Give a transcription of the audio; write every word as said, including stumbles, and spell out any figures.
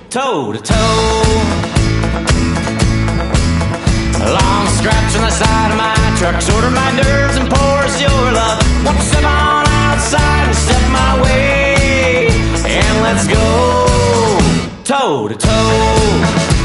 toe to toe. Long scratch on the side of my truck, shorter my nerves and pours your love. Won't you step on outside and step my way, and let's go toe to toe.